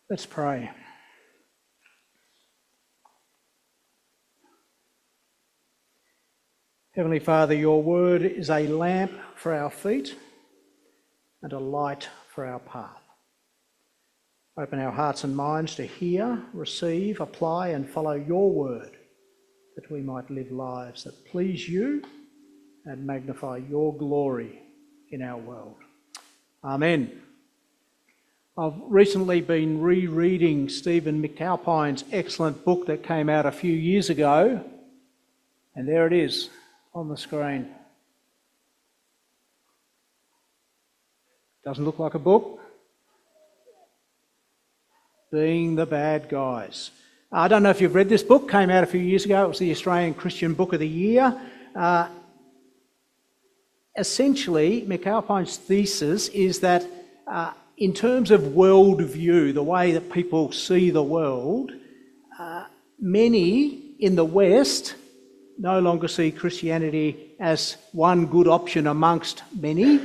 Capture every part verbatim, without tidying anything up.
Let's pray. Heavenly Father, your word is a lamp for our feet and a light for our path. Open our hearts and minds to hear, receive, apply and follow your word, that we might live lives that please you and magnify your glory in our world. Amen. I've recently been rereading Stephen McAlpine's excellent book that came out a few years ago, and there it is on the screen. Doesn't look like a book. Being the Bad Guys. I don't know if you've read this book, came out a few years ago. It was the Australian Christian Book of the Year. Uh, essentially, McAlpine's thesis is that uh, in terms of worldview, the way that people see the world, uh, many in the West no longer see Christianity as one good option amongst many,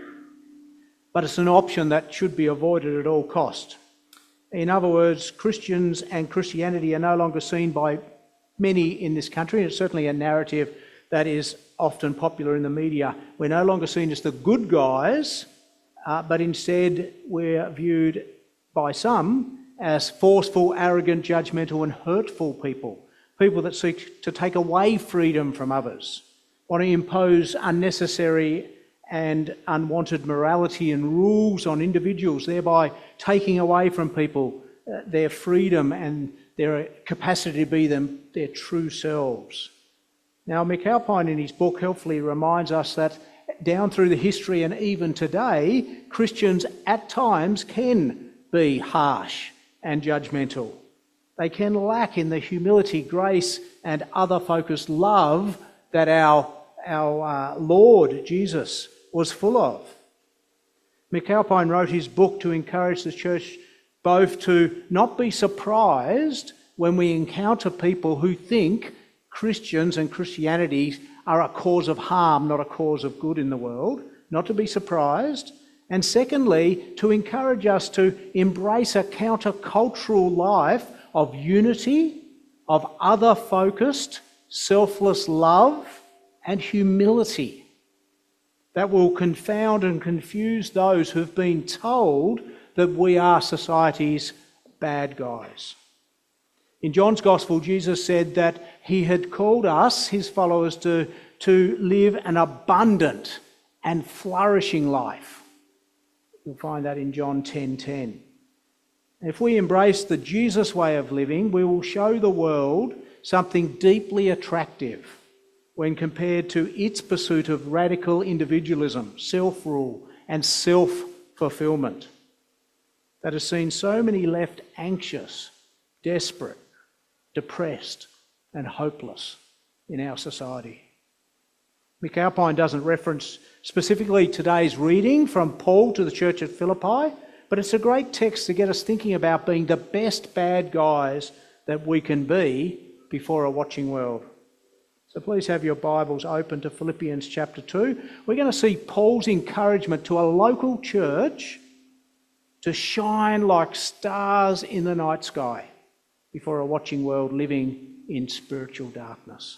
but it's an option that should be avoided at all cost. In other words, Christians and Christianity are no longer seen by many in this country. It's certainly a narrative that is often popular in the media. We're no longer seen as the good guys, Uh, but instead we're viewed by some as forceful, arrogant, judgmental and hurtful people. People that seek to take away freedom from others, want to impose unnecessary and unwanted morality and rules on individuals, thereby taking away from people uh, their freedom and their capacity to be them, their true selves. Now, McAlpine in his book helpfully reminds us that down through the history and even today, Christians at times can be harsh and judgmental. They can lack in the humility, grace and other-focused love that our, our uh, Lord Jesus was full of. McAlpine wrote his book to encourage the church both to not be surprised when we encounter people who think Christians and Christianity are a cause of harm, not a cause of good in the world, not to be surprised. And secondly, to encourage us to embrace a countercultural life of unity, of other-focused, selfless love and humility that will confound and confuse those who've been told that we are society's bad guys. In John's Gospel, Jesus said that he had called us, his followers, to, to live an abundant and flourishing life. You'll find that in John ten ten. If we embrace the Jesus way of living, we will show the world something deeply attractive when compared to its pursuit of radical individualism, self-rule and self-fulfillment that has seen so many left anxious, desperate, depressed and hopeless in our society. McAlpine doesn't reference specifically today's reading from Paul to the church at Philippi, but it's a great text to get us thinking about being the best bad guys that we can be before a watching world. So please have your Bibles open to Philippians chapter two. We're going to see Paul's encouragement to a local church to shine like stars in the night sky before a watching world living in spiritual darkness.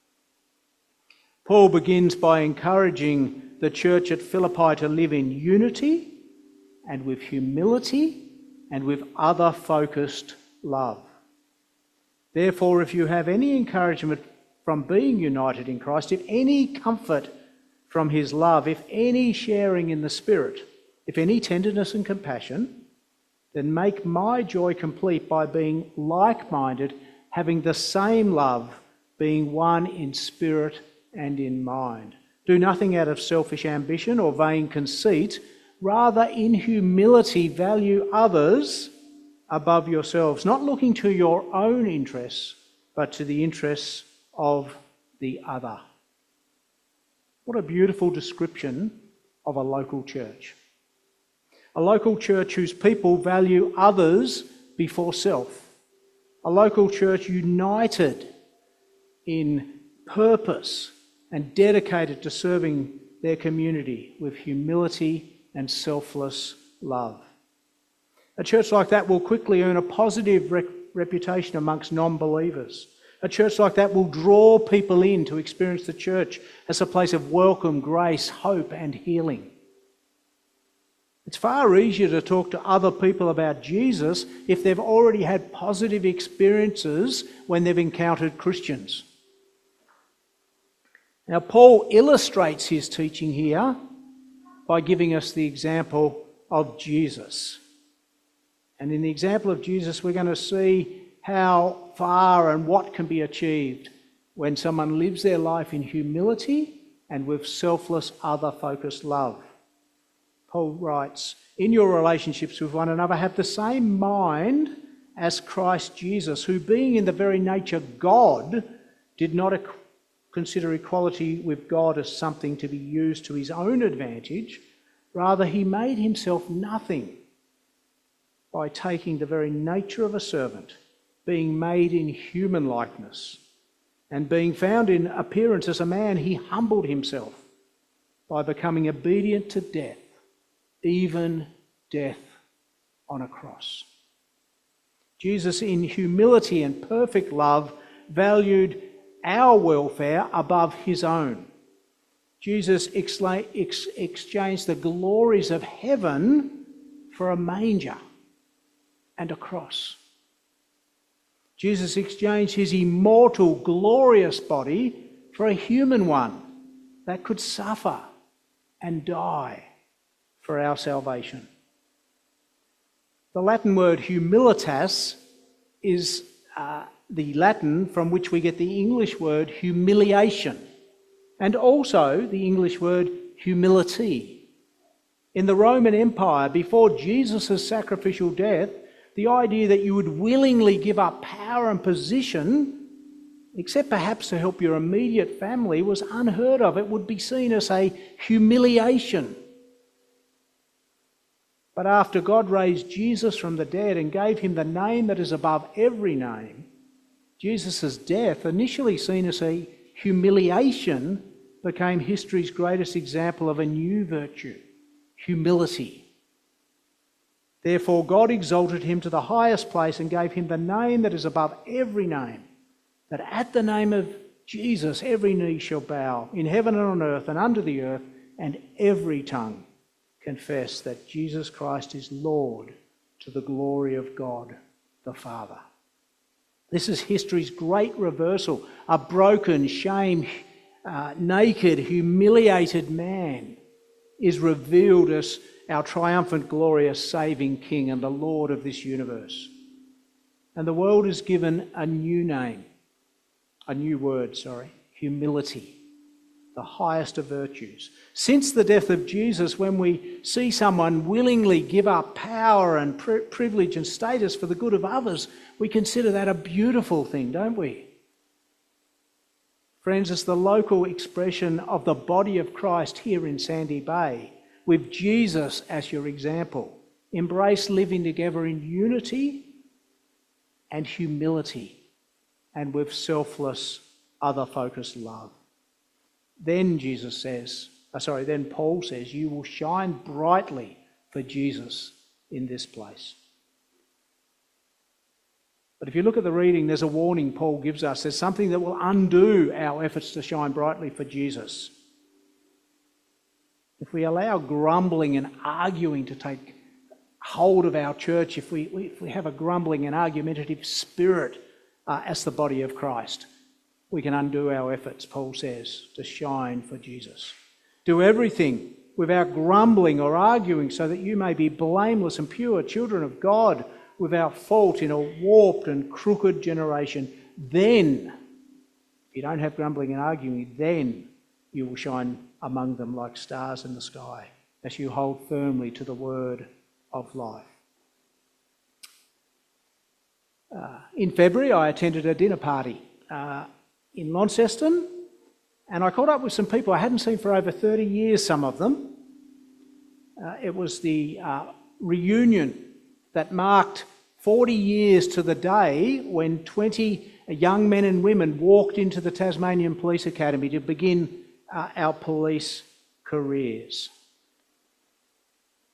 Paul begins by encouraging the church at Philippi to live in unity and with humility and with other-focused love. Therefore, if you have any encouragement from being united in Christ, if any comfort from his love, if any sharing in the Spirit, if any tenderness and compassion, then make my joy complete by being like-minded, having the same love, being one in spirit and in mind. Do nothing out of selfish ambition or vain conceit, rather in humility value others above yourselves, not looking to your own interests, but to the interests of the other. What a beautiful description of a local church. A local church whose people value others before self. A local church united in purpose and dedicated to serving their community with humility and selfless love. A church like that will quickly earn a positive rep- reputation amongst non-believers. A church like that will draw people in to experience the church as a place of welcome, grace, hope and healing. It's far easier to talk to other people about Jesus if they've already had positive experiences when they've encountered Christians. Now, Paul illustrates his teaching here by giving us the example of Jesus. And in the example of Jesus, we're going to see how far and what can be achieved when someone lives their life in humility and with selfless, other-focused love. Paul writes, "In your relationships with one another, have the same mind as Christ Jesus, who being in the very nature God, did not consider equality with God as something to be used to his own advantage. Rather, he made himself nothing by taking the very nature of a servant, being made in human likeness, and being found in appearance as a man, he humbled himself by becoming obedient to death, even death on a cross." Jesus, in humility and perfect love, valued our welfare above his own. Jesus exla- ex- exchanged the glories of heaven for a manger and a cross. Jesus exchanged his immortal, glorious body for a human one that could suffer and die for our salvation. The Latin word humilitas is uh, the Latin from which we get the English word humiliation, and also the English word humility. In the Roman Empire, before Jesus' sacrificial death, the idea that you would willingly give up power and position, except perhaps to help your immediate family, was unheard of. It would be seen as a humiliation. But after God raised Jesus from the dead and gave him the name that is above every name, Jesus' death, initially seen as a humiliation, became history's greatest example of a new virtue, humility. Therefore, God exalted him to the highest place and gave him the name that is above every name, that at the name of Jesus every knee shall bow, in heaven and on earth and under the earth, and every tongue confess that Jesus Christ is Lord, to the glory of God the Father. This is history's great reversal. A broken, shamed, uh, naked, humiliated man is revealed as our triumphant, glorious, saving King and the Lord of this universe. And the world is given a new name, a new word, sorry, humility, the highest of virtues. Since the death of Jesus, when we see someone willingly give up power and pri- privilege and status for the good of others, we consider that a beautiful thing, don't we? Friends, it's the local expression of the body of Christ here in Sandy Bay, with Jesus as your example. Embrace living together in unity and humility, and with selfless, other-focused love. Then Jesus says, uh, sorry, then Paul says, you will shine brightly for Jesus in this place. But if you look at the reading, there's a warning Paul gives us. There's something that will undo our efforts to shine brightly for Jesus. If we allow grumbling and arguing to take hold of our church, if we, if we have a grumbling and argumentative spirit uh, as the body of Christ, we can undo our efforts, Paul says, to shine for Jesus. Do everything without grumbling or arguing, so that you may be blameless and pure, children of God, without fault in a warped and crooked generation. Then, if you don't have grumbling and arguing, then you will shine among them like stars in the sky, as you hold firmly to the word of life. Uh, in February, I attended a dinner party uh, in Launceston, and I caught up with some people I hadn't seen for over thirty years, some of them. Uh, it was the uh, reunion that marked forty years to the day when twenty young men and women walked into the Tasmanian Police Academy to begin uh, our police careers.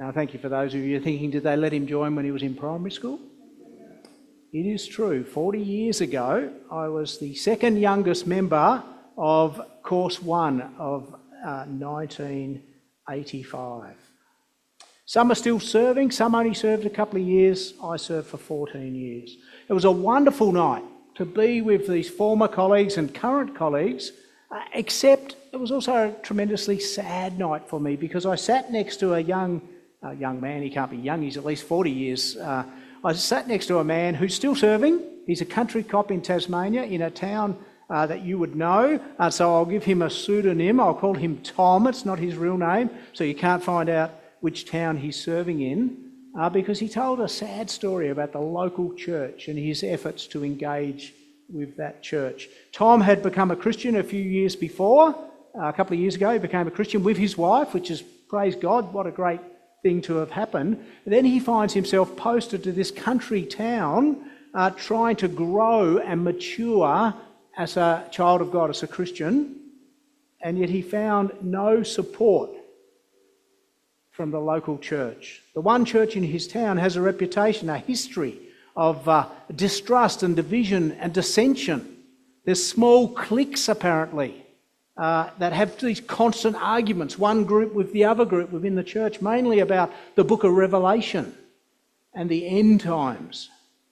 Now, thank you for those of you thinking, did they let him join when he was in primary school? It is true. forty years ago, I was the second youngest member of Course One of uh, nineteen eighty-five. Some are still serving, some only served a couple of years. I served for fourteen years. It was a wonderful night to be with these former colleagues and current colleagues, uh, except it was also a tremendously sad night for me because I sat next to a young, uh, young man. He can't be young, he's at least forty years. Uh, I sat next to a man who's still serving. He's a country cop in Tasmania in a town uh, that you would know. Uh, so I'll give him a pseudonym. I'll call him Tom. It's not his real name, so you can't find out which town he's serving in, uh, because he told a sad story about the local church and his efforts to engage with that church. Tom had become a Christian a few years before. Uh, a couple of years ago, he became a Christian with his wife, which is, praise God, what a great thing to have happened. Then he finds himself posted to this country town, uh, trying to grow and mature as a child of God, as a Christian, and yet he found no support from the local church. The one church in his town has a reputation, a history of uh, distrust and division and dissension. There's small cliques, apparently, uh, that have these constant arguments, one group with the other group within the church, mainly about the book of Revelation and the end times.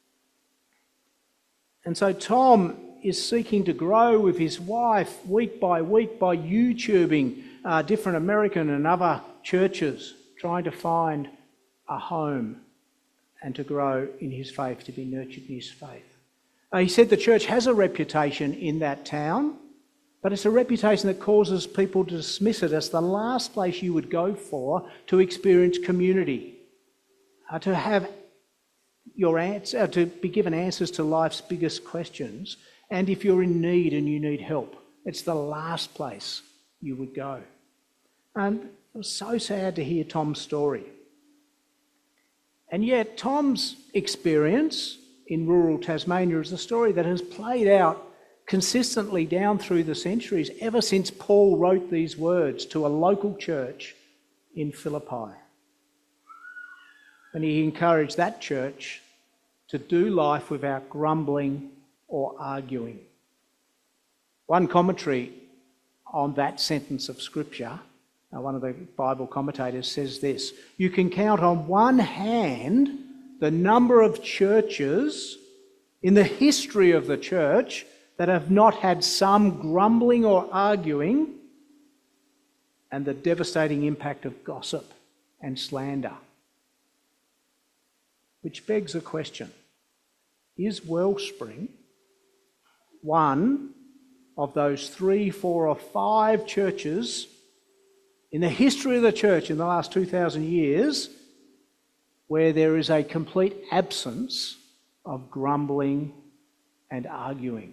And so Tom is seeking to grow with his wife week by week by YouTubing uh, different American and other churches, trying to find a home and to grow in his faith, to be nurtured in his faith. Uh, he said the church has a reputation in that town, but it's a reputation that causes people to dismiss it as the last place you would go for to experience community, uh, to have your answer, uh, to be given answers to life's biggest questions, and if you're in need and you need help, it's the last place you would go. And it was so sad to hear Tom's story. And yet Tom's experience in rural Tasmania is a story that has played out consistently down through the centuries, ever since Paul wrote these words to a local church in Philippi. And he encouraged that church to do life without grumbling or arguing. One commentary on that sentence of Scripture, uh, one of the Bible commentators says this: you can count on one hand the number of churches in the history of the church that have not had some grumbling or arguing, and the devastating impact of gossip and slander. Which begs a question: is Wellspring one of those three, four or five churches in the history of the church in the last two thousand years where there is a complete absence of grumbling and arguing?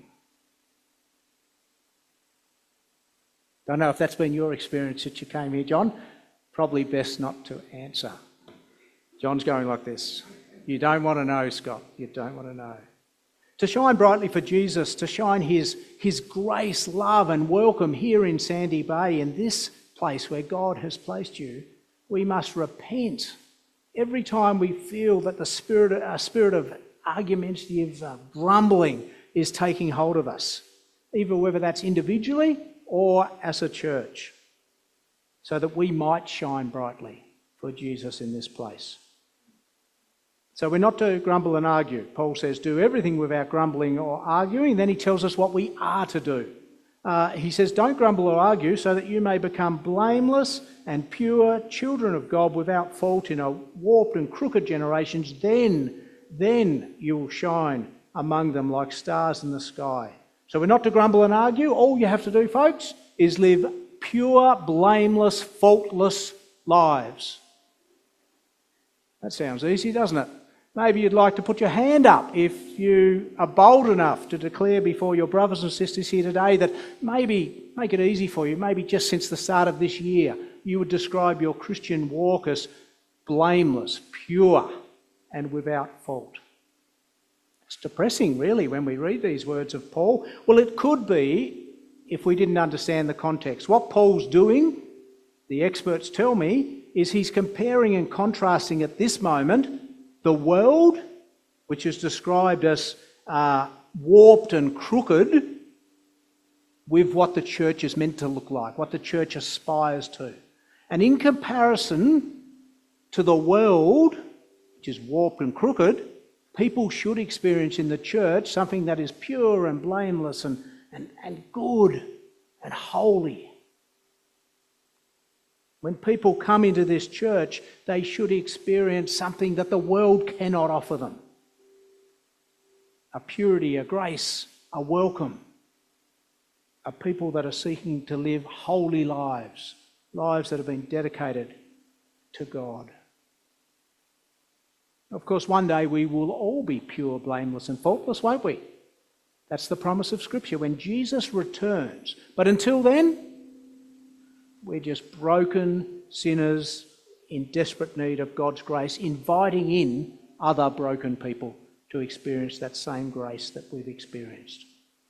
Don't know if that's been your experience since you came here, John. Probably best not to answer. John's going like this. You don't want to know, Scott. You don't want to know. To shine brightly for Jesus, to shine his, his grace, love and welcome here in Sandy Bay, in this place where God has placed you, we must repent every time we feel that the spirit, a spirit of argumentative uh, grumbling is taking hold of us, either whether that's individually or as a church, so that we might shine brightly for Jesus in this place. So we're not to grumble and argue. Paul says, do everything without grumbling or arguing. Then he tells us what we are to do. Uh, he says, don't grumble or argue so that you may become blameless and pure children of God without fault in a warped and crooked generations. Then, then you will shine among them like stars in the sky. So we're not to grumble and argue. All you have to do, folks, is live pure, blameless, faultless lives. That sounds easy, doesn't it? Maybe you'd like to put your hand up if you are bold enough to declare before your brothers and sisters here today that maybe, make it easy for you, maybe just since the start of this year, you would describe your Christian walk as blameless, pure, and without fault. It's depressing, really, when we read these words of Paul. Well, it could be if we didn't understand the context. What Paul's doing the experts tell me, is he's comparing and contrasting at this moment the world, which is described as uh, warped and crooked, with what the church is meant to look like, what the church aspires to. And in comparison to the world, which is warped and crooked, people should experience in the church something that is pure and blameless and, and, and good and holy. When people come into this church, they should experience something that the world cannot offer them. A purity, a grace, a welcome. A people that are seeking to live holy lives, lives that have been dedicated to God. Of course, one day we will all be pure, blameless and faultless, won't we? That's the promise of Scripture when Jesus returns. But until then, we're just broken sinners in desperate need of God's grace, inviting in other broken people to experience that same grace that we've experienced.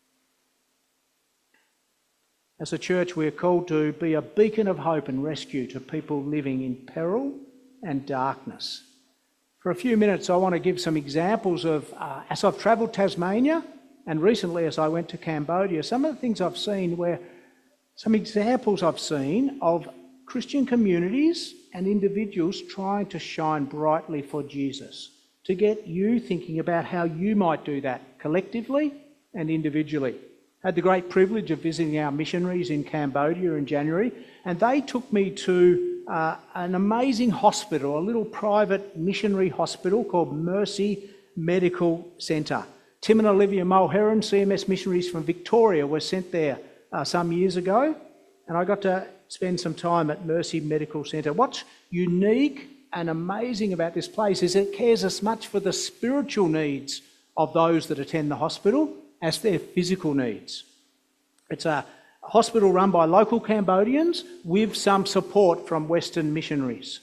As a church, we are called to be a beacon of hope and rescue to people living in peril and darkness. For a few minutes, I want to give some examples of, uh, as I've travelled Tasmania and recently as I went to Cambodia, some of the things I've seen where, some examples I've seen of Christian communities and individuals trying to shine brightly for Jesus, to get you thinking about how you might do that collectively and individually. I had the great privilege of visiting our missionaries in Cambodia in January, and they took me to uh, an amazing hospital, a little private missionary hospital called Mercy Medical Centre. Tim and Olivia Mulheron, C M S missionaries from Victoria, were sent there uh, some years ago, and I got to spend some time at Mercy Medical Centre. What's unique and amazing about this place is it cares as much for the spiritual needs of those that attend the hospital as their physical needs. It's a hospital run by local Cambodians with some support from Western missionaries.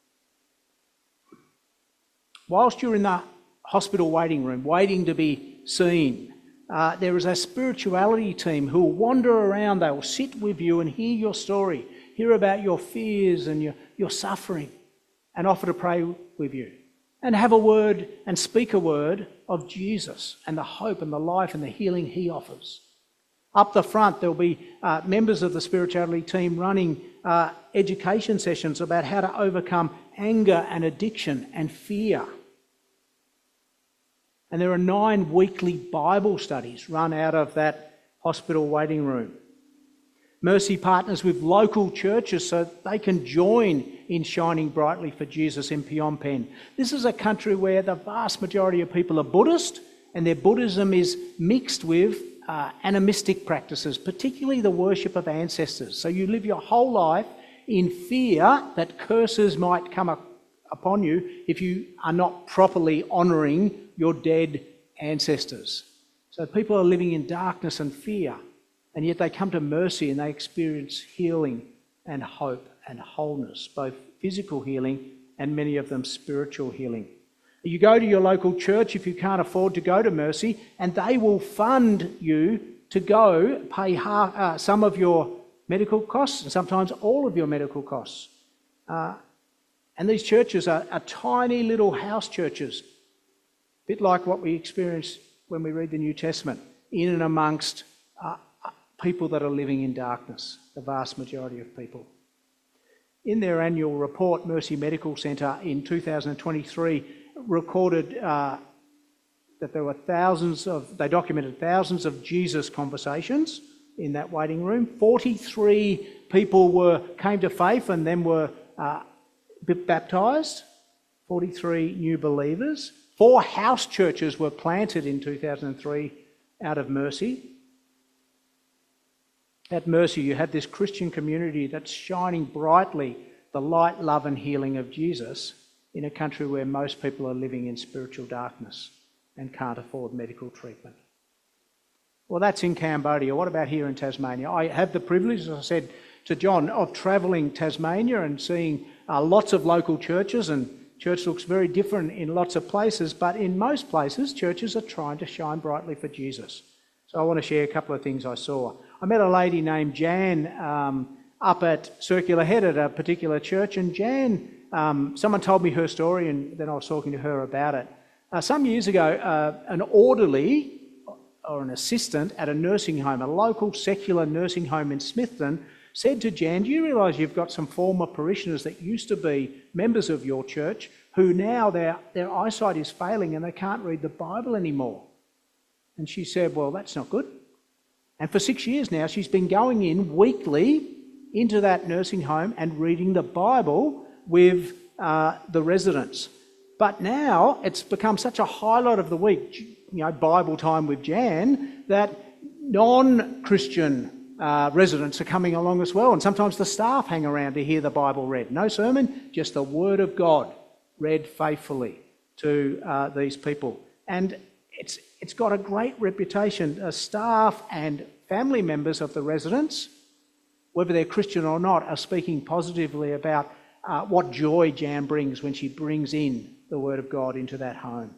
Whilst you're in the hospital waiting room, waiting to be seen, uh, there is a spirituality team who will wander around. They will sit with you and hear your story, hear about your fears and your, your suffering, and offer to pray with you, and have a word and speak a word of Jesus and the hope and the life and the healing he offers. Up the front, there'll be uh, members of the spirituality team running uh, education sessions about how to overcome anger and addiction and fear. And there are nine weekly Bible studies run out of that hospital waiting room. Mercy partners with local churches so they can join in shining brightly for Jesus in Phnom Penh. This is a country where the vast majority of people are Buddhist, and their Buddhism is mixed with uh, animistic practices, particularly the worship of ancestors. So you live your whole life in fear that curses might come up upon you if you are not properly honouring your dead ancestors. So people are living in darkness and fear. And yet they come to Mercy and they experience healing and hope and wholeness, both physical healing and many of them spiritual healing. You go to your local church if you can't afford to go to Mercy, and they will fund you to go pay half, uh, some of your medical costs and sometimes all of your medical costs. Uh, and these churches are, are tiny little house churches, a bit like what we experience when we read the New Testament, in and amongst uh, people that are living in darkness, the vast majority of people. In their annual report, Mercy Medical Centre in two thousand twenty-three recorded uh, that there were thousands of, they documented thousands of Jesus conversations in that waiting room. forty-three people were came to faith and then were uh, baptised, forty-three new believers. Four house churches were planted in two thousand three out of Mercy. At Mercy, you have this Christian community that's shining brightly the light, love and healing of Jesus in a country where most people are living in spiritual darkness and can't afford medical treatment. Well, that's in Cambodia. What about here in Tasmania? I have the privilege, as I said to John, of travelling Tasmania and seeing uh, lots of local churches, and church looks very different in lots of places, but in most places, churches are trying to shine brightly for Jesus. So I want to share a couple of things I saw. I met a lady named Jan um, up at Circular Head at a particular church, and Jan, um, someone told me her story, and then I was talking to her about it. Uh, some years ago, uh, an orderly or an assistant at a nursing home, a local secular nursing home in Smithton, said to Jan, "Do you realise you've got some former parishioners that used to be members of your church who now their, their eyesight is failing and they can't read the Bible anymore?" And she said, "Well, that's not good." And for six years now, she's been going in weekly into that nursing home and reading the Bible with uh, the residents. But now it's become such a highlight of the week, you know, Bible time with Jan, that non-Christian uh, residents are coming along as well. And sometimes the staff hang around to hear the Bible read. No sermon, just the Word of God read faithfully to uh, these people. And it's it's got a great reputation. Uh, staff and family members of the residents, whether they're Christian or not, are speaking positively about uh, what joy Jan brings when she brings in the Word of God into that home.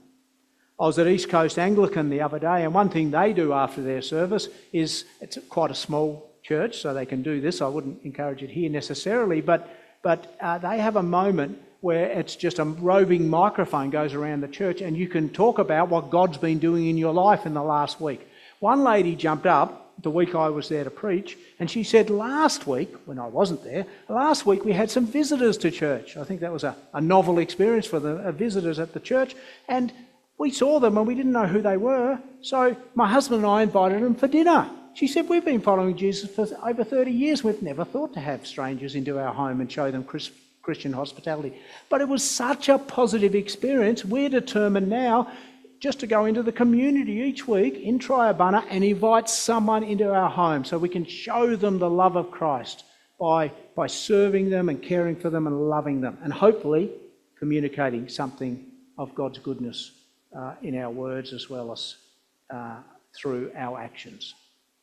I was at East Coast Anglican the other day, and one thing they do after their service is, it's quite a small church, so they can do this. I wouldn't encourage it here necessarily, but but uh, they have a moment where it's just a roving microphone goes around the church, and you can talk about what God's been doing in your life in the last week. One lady jumped up the week I was there to preach, and she said, "Last week, when I wasn't there, last week we had some visitors to church." I think that was a, a novel experience for the uh, visitors at the church, and we saw them and we didn't know who they were, so my husband and I invited them for dinner. She said, "We've been following Jesus for over thirty years. We've never thought to have strangers into our home and show them Chris, Christian hospitality." But it was such a positive experience. We're determined now just to go into the community each week in Triabunna and invite someone into our home so we can show them the love of Christ by, by serving them and caring for them and loving them, and hopefully communicating something of God's goodness uh, in our words as well as uh, through our actions.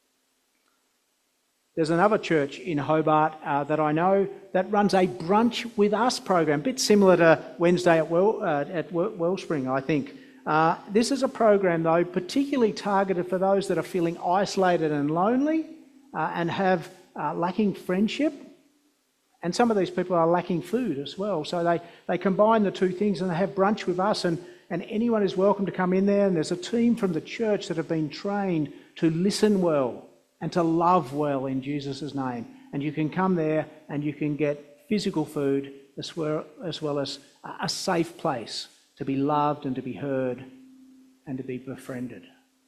There's another church in Hobart uh, that I know that runs a Brunch with Us program, a bit similar to Wednesday at, well, uh, at Wellspring, I think. Uh, this is a program, though, particularly targeted for those that are feeling isolated and lonely uh, and have uh, lacking friendship. And some of these people are lacking food as well. So they, they combine the two things and they have Brunch with Us, and, and anyone is welcome to come in there. And there's a team from the church that have been trained to listen well and to love well in Jesus' name. And you can come there and you can get physical food as well as, well as a safe place to be loved and to be heard and to be befriended.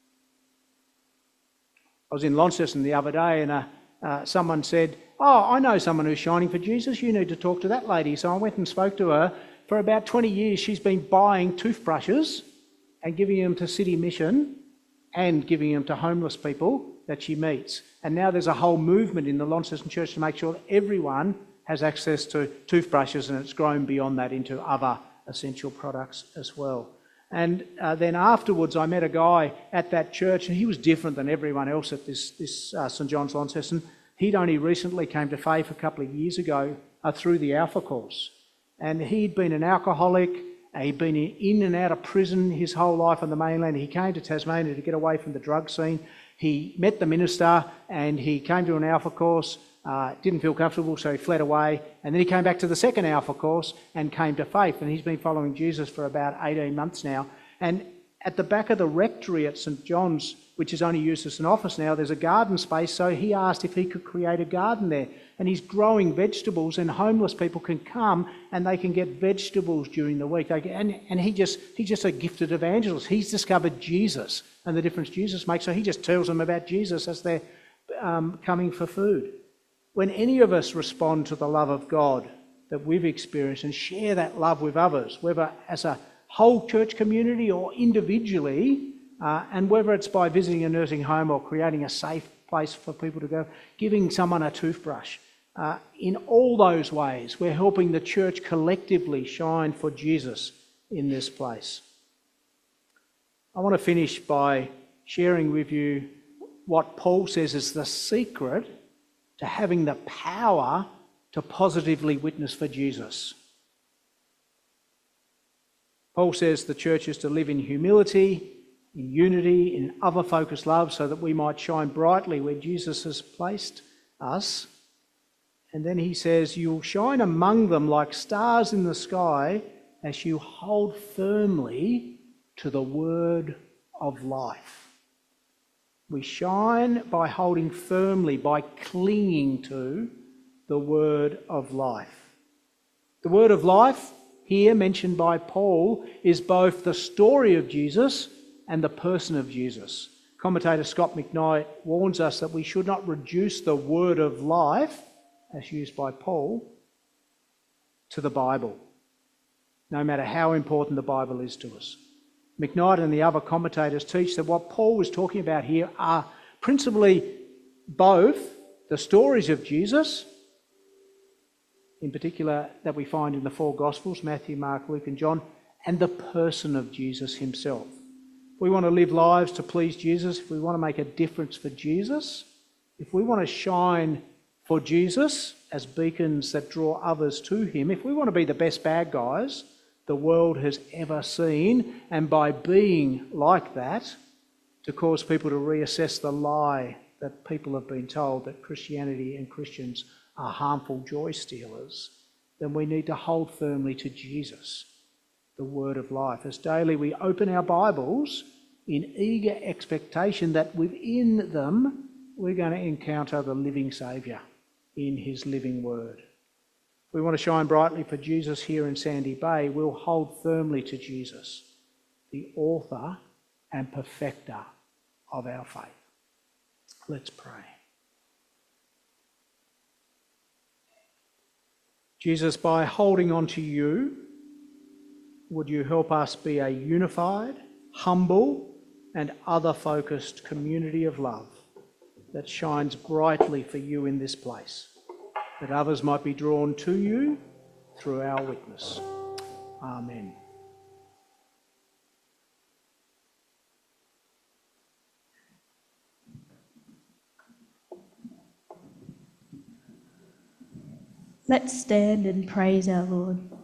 I was in Launceston the other day, and uh, uh, someone said, "Oh, I know someone who's shining for Jesus. You need to talk to that lady." So I went and spoke to her. For about twenty years, she's been buying toothbrushes and giving them to City Mission and giving them to homeless people that she meets. And now there's a whole movement in the Launceston Church to make sure that everyone has access to toothbrushes, and it's grown beyond that into other essential products as well. And uh, then afterwards I met a guy at that church, and he was different than everyone else at this, this uh, St John's Launceston. He'd only recently came to faith a couple of years ago uh, through the Alpha course. And he'd been an alcoholic, he'd been in and out of prison his whole life on the mainland. He came to Tasmania to get away from the drug scene. He met the minister and he came to an Alpha course. Uh, didn't feel comfortable, so he fled away. And then he came back to the second Alpha course and came to faith. And he's been following Jesus for about eighteen months now. And at the back of the rectory at St John's, which is only used as an office now, there's a garden space. So he asked if he could create a garden there. And he's growing vegetables, and homeless people can come and they can get vegetables during the week. They can, and and he just he's just a gifted evangelist. He's discovered Jesus and the difference Jesus makes. So he just tells them about Jesus as they're um, coming for food. When any of us respond to the love of God that we've experienced and share that love with others, whether as a whole church community or individually, uh, and whether it's by visiting a nursing home or creating a safe place for people to go, giving someone a toothbrush, uh, in all those ways, we're helping the church collectively shine for Jesus in this place. I want to finish by sharing with you what Paul says is the secret to having the power to positively witness for Jesus. Paul says the church is to live in humility, in unity, in other-focused love, so that we might shine brightly where Jesus has placed us. And then he says, you'll shine among them like stars in the sky as you hold firmly to the word of life. We shine by holding firmly, by clinging to the word of life. The word of life, here mentioned by Paul, is both the story of Jesus and the person of Jesus. Commentator Scott McKnight warns us that we should not reduce the word of life, as used by Paul, to the Bible, no matter how important the Bible is to us. McKnight and the other commentators teach that what Paul was talking about here are principally both the stories of Jesus, in particular that we find in the four Gospels, Matthew, Mark, Luke and John, and the person of Jesus himself. If we want to live lives to please Jesus, if we want to make a difference for Jesus, if we want to shine for Jesus as beacons that draw others to him, if we want to be the best bad guys the world has ever seen, and by being like that, to cause people to reassess the lie that people have been told that Christianity and Christians are harmful joy stealers, then we need to hold firmly to Jesus, the word of life, as daily we open our Bibles in eager expectation that within them we're going to encounter the living Saviour in his living word. If we want to shine brightly for Jesus here in Sandy Bay, we'll hold firmly to Jesus, the author and perfecter of our faith. Let's pray. Jesus, by holding on to you, would you help us be a unified, humble and other-focused community of love that shines brightly for you in this place, that others might be drawn to you through our witness. Amen. Let's stand and praise our Lord.